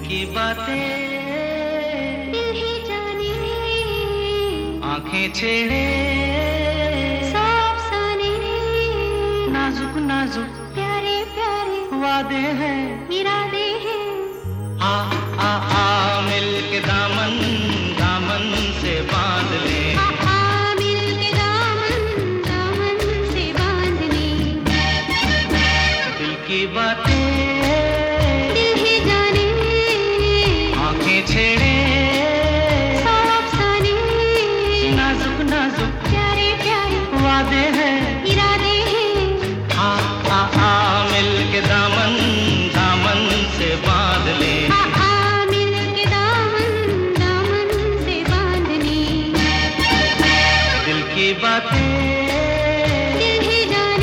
की बातें दिल ही जाने, आंखें छेड़े सब अफसाने, नाजुक नाजुक प्यारे प्यारे वादे हैं, इरादे हैं। आ आ आ मिल के दामन दामन से बांध ले, आ मिल के दामन दामन से बांध ले। दिल की बातें दिल ही जाने, आंखें छेड़े सब अफसाने, नाजुक नाजुक प्यारे प्यारे वादे हैं, इरादे हैं। आ मिल के दामन दामन से बांध ले, आ मिल के दामन दामन से बांध ले। दिल की बातें दिल ही जाने,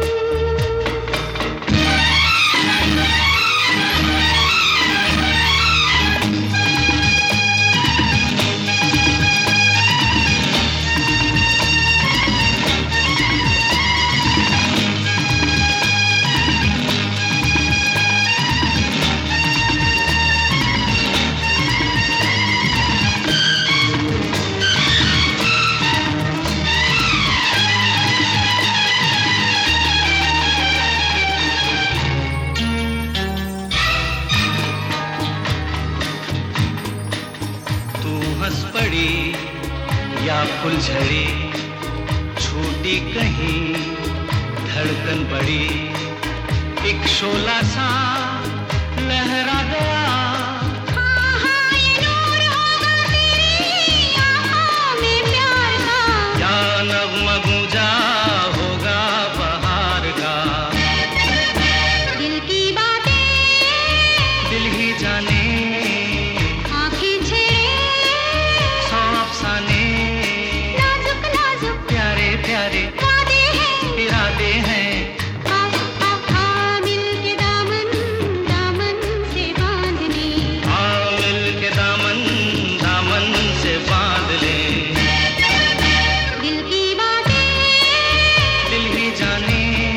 तू हंस पड़ी या फुलझड़ी, छूटी कहीं धड़कन बड़ी, एक शोला सा लहरा गया, ये नूर होगा तेरी आँखों में प्यार का। या नग़्मा गूंजा होगा बहार का, दिल की बातें दिल ही जाने आँखें छेड़े, सौ अफसाने, नाजुक नाजुक प्यारे प्यारे वादे हैं। इरादे हैं, आ मिल के दामन दामन से बांध ले। आ मिल के दामन दामन से बांध ले, दिल की बातें दिल ही जाने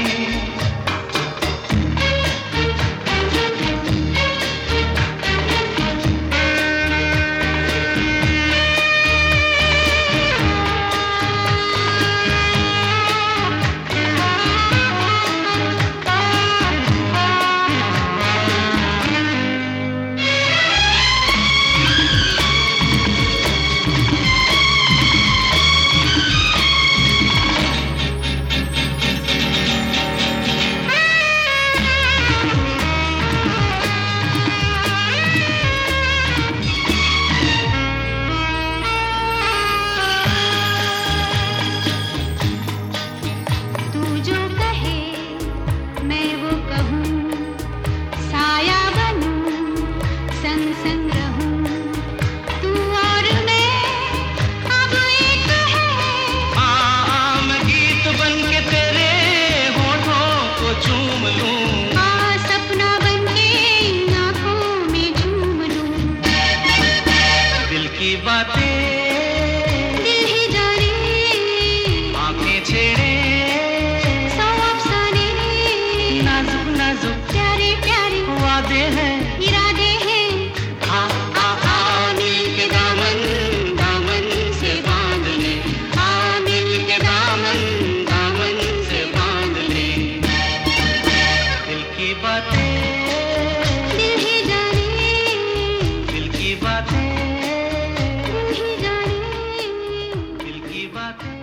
तू जो कहे मैं वो कहूँ, साया बनूं संग संग रहूं। तू और मैं अब एक है, मैं गीत बन के तेरे होठों को चूम लूं, सपना बनके इन आँखों में झूम लूं। दिल की बातें दिल ही जाने, आंखें छेड़े सौ अफसाने, नाजुक नाजुक प्यारे प्यारे वादे हैं, इरादे हैं। आ मिल के दामन दामन से बांध ले, आ मिल के दामन दामन से बांध ले, दिल की बातें दिल ही जाने, दिल की बातें दिल ही जाने। दिल की बातें।